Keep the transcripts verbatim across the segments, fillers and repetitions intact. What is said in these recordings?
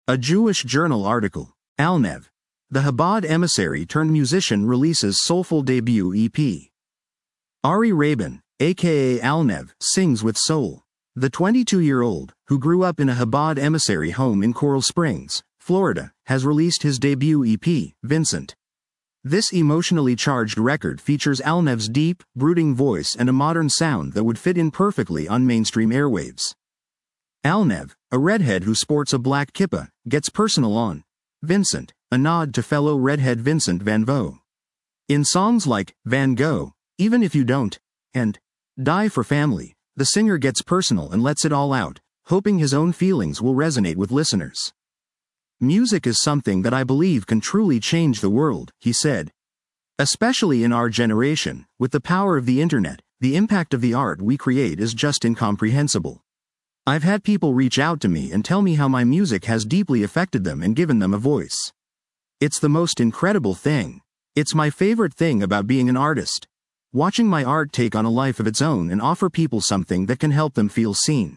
A Jewish Journal article. Alnev. The Chabad emissary turned musician releases soulful debut E P. Ari Rabin, aka Alnev, sings with soul. The twenty-two-year-old, who grew up in a Chabad emissary home in Coral Springs, Florida, has released his debut E P, Vincent. This emotionally charged record features Alnev's deep, brooding voice and a modern sound that would fit in perfectly on mainstream airwaves. Alnev, a redhead who sports a black kippah, gets personal on Vincent, a nod to fellow redhead Vincent van Gogh. In songs like Van Gogh, Even If You Don't, and Die for Family, the singer gets personal and lets it all out, hoping his own feelings will resonate with listeners. Music is something that I believe can truly change the world, he said. Especially in our generation, with the power of the internet, the impact of the art we create is just incomprehensible. I've had people reach out to me and tell me how my music has deeply affected them and given them a voice. It's the most incredible thing. It's my favorite thing about being an artist. Watching my art take on a life of its own and offer people something that can help them feel seen.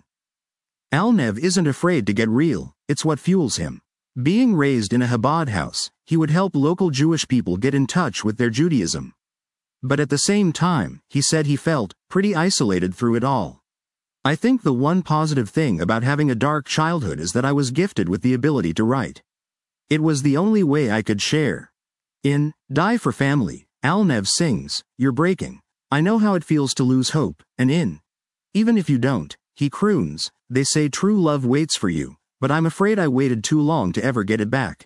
Alnev isn't afraid to get real, it's what fuels him. Being raised in a Chabad house, he would help local Jewish people get in touch with their Judaism. But at the same time, he said he felt pretty isolated through it all. I think the one positive thing about having a dark childhood is that I was gifted with the ability to write. It was the only way I could share. In Die for Family, Alnev sings, You're breaking. I know how it feels to lose hope, and in Even If You Don't, he croons, They say true love waits for you, but I'm afraid I waited too long to ever get it back.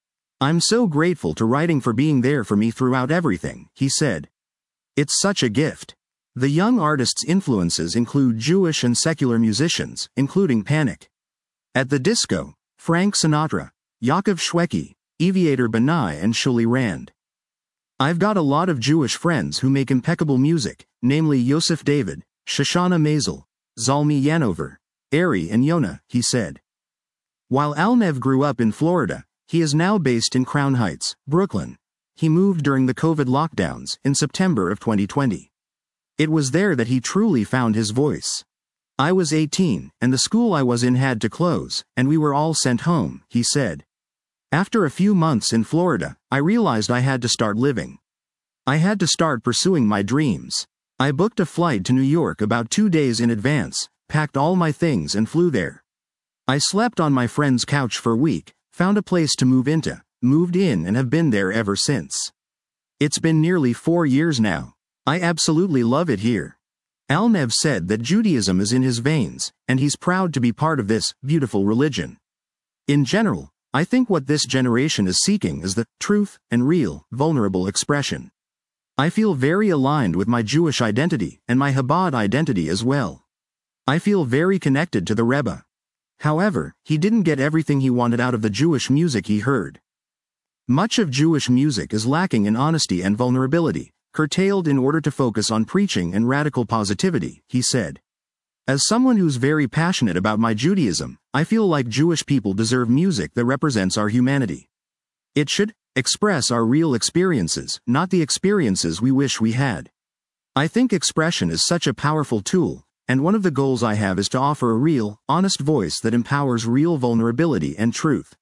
I'm so grateful to writing for being there for me throughout everything, he said. It's such a gift. The young artist's influences include Jewish and secular musicians, including Panic at the Disco, Frank Sinatra, Yaakov Shwekey, Aviator Benai and Shuli Rand. I've got a lot of Jewish friends who make impeccable music, namely Yosef David, Shoshana Mazel, Zalmi Yanover, Ari and Yona, he said. While Alnev grew up in Florida, he is now based in Crown Heights, Brooklyn. He moved during the COVID lockdowns in September of twenty twenty. It was there that he truly found his voice. I was eighteen, and the school I was in had to close, and we were all sent home, he said. After a few months in Florida, I realized I had to start living. I had to start pursuing my dreams. I booked a flight to New York about two days in advance, packed all my things and flew there. I slept on my friend's couch for a week, found a place to move into, moved in and have been there ever since. It's been nearly four years now. I absolutely love it here. Alnev said that Judaism is in his veins, and he's proud to be part of this beautiful religion. In general, I think what this generation is seeking is the truth and real, vulnerable expression. I feel very aligned with my Jewish identity and my Chabad identity as well. I feel very connected to the Rebbe. However, he didn't get everything he wanted out of the Jewish music he heard. Much of Jewish music is lacking in honesty and vulnerability, curtailed in order to focus on preaching and radical positivity, he said. As someone who's very passionate about my Judaism, I feel like Jewish people deserve music that represents our humanity. It should express our real experiences, not the experiences we wish we had. I think expression is such a powerful tool, and one of the goals I have is to offer a real, honest voice that empowers real vulnerability and truth.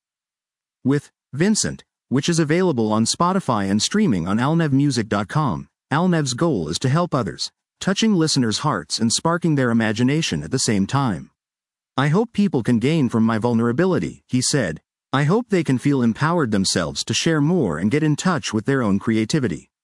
With Vincent, which is available on Spotify and streaming on alnev music dot com, Alnev's goal is to help others, touching listeners' hearts and sparking their imagination at the same time. I hope people can gain from my vulnerability, he said. I hope they can feel empowered themselves to share more and get in touch with their own creativity.